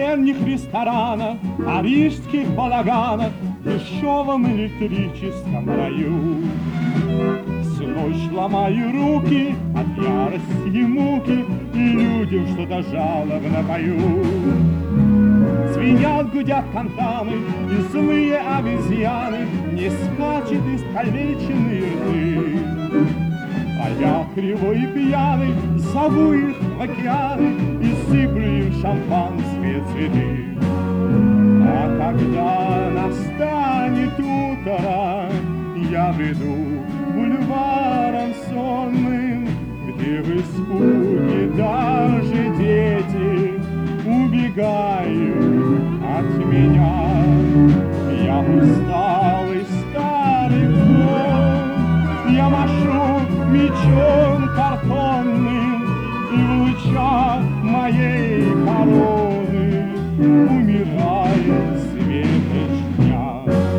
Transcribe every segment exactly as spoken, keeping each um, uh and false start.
вечерних ресторанах, парижских балаганах, дешевом электрическом раю. Всю ночь ломаю руки от ярости и муки, и людям что-то жалобно пою. Звенят, гудят фонтаны, и злые обезьяны не скачет искалеченные рты. А я кривой и пьяный зову их в океаны и сыплю им шампанские цветы. А когда настанет утро, я приду бульваром сонным, где в испуге даже дети убегают от меня. Я усталый старый клоун, я машу мечом картонным, и в лучах моей короны умирает светоч дня.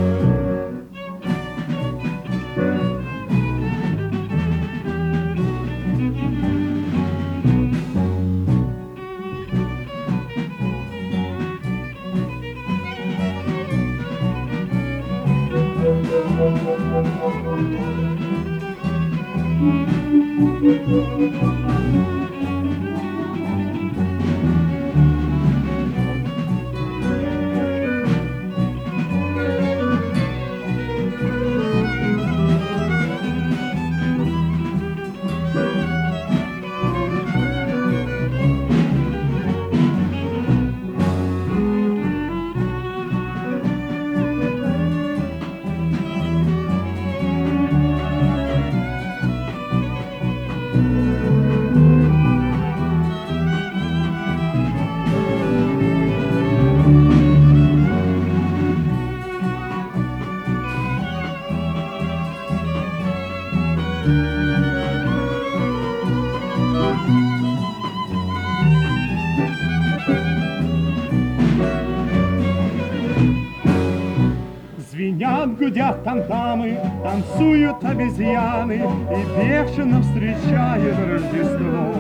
Звенят, гудят тамтамы, танцуют обезьяны, и бешено встречают Рождество.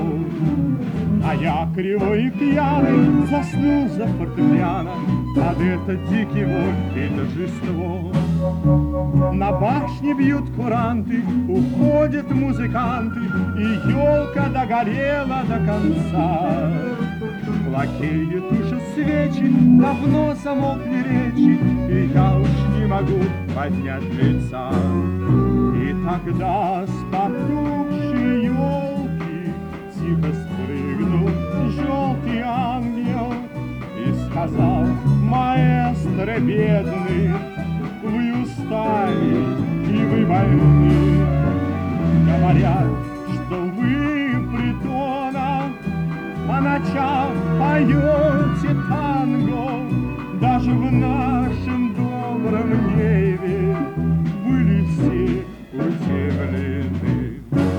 А я кривой и пьяный заснул за фортепиано под этот дикий вой и торжество. На башне бьют куранты, уходят музыканты, и елка догорела до конца. Лакеи тушат свечи, давно замолкли речи, и я уж не могу поднять лица. И тогда с потухшей елки тихо спрыгнул желтый ангел и сказал: маэстро бедный, вы устали и вы больны. Говорят, что вы в притонах по ночам поете танго, даже в нашем добром небе были все удивлены.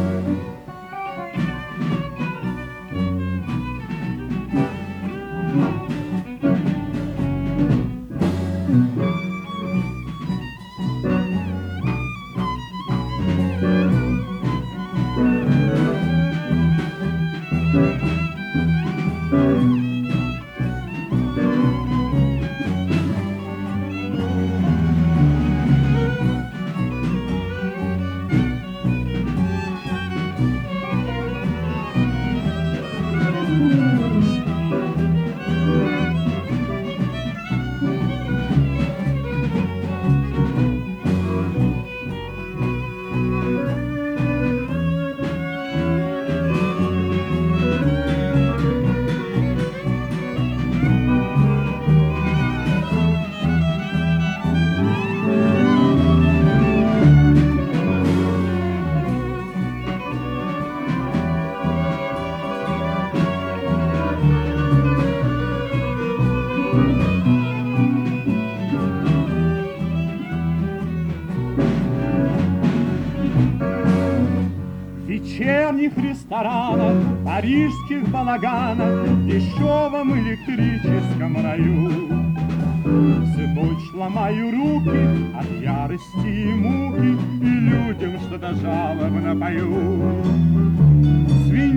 вечерних ресторанах, парижских балаганах, дешевом электрическом раю. Всю ночь ломаю руки от ярости и муки, и людям что-то жалобно пою. Свинья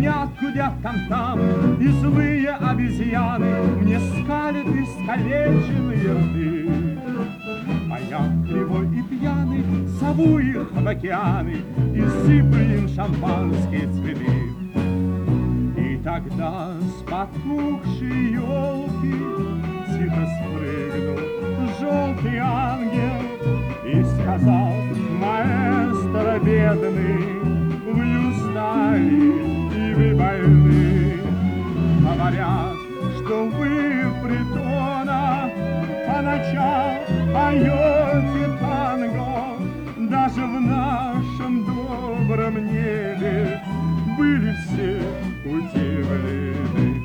Звенят, гудят там-там, и злые обезьяны мне скалят искалеченные рты. А я кривой и пьяный зову их в океаны и сыплю им шампанские цветы. И тогда с потухшей елки тихо спрыгнул желтый ангел и сказал: маэстро бедный, вы устали и вы больны. Говорят, что вы в притонах по ночам поете танго. Даже в нашем добром небе были все удивлены.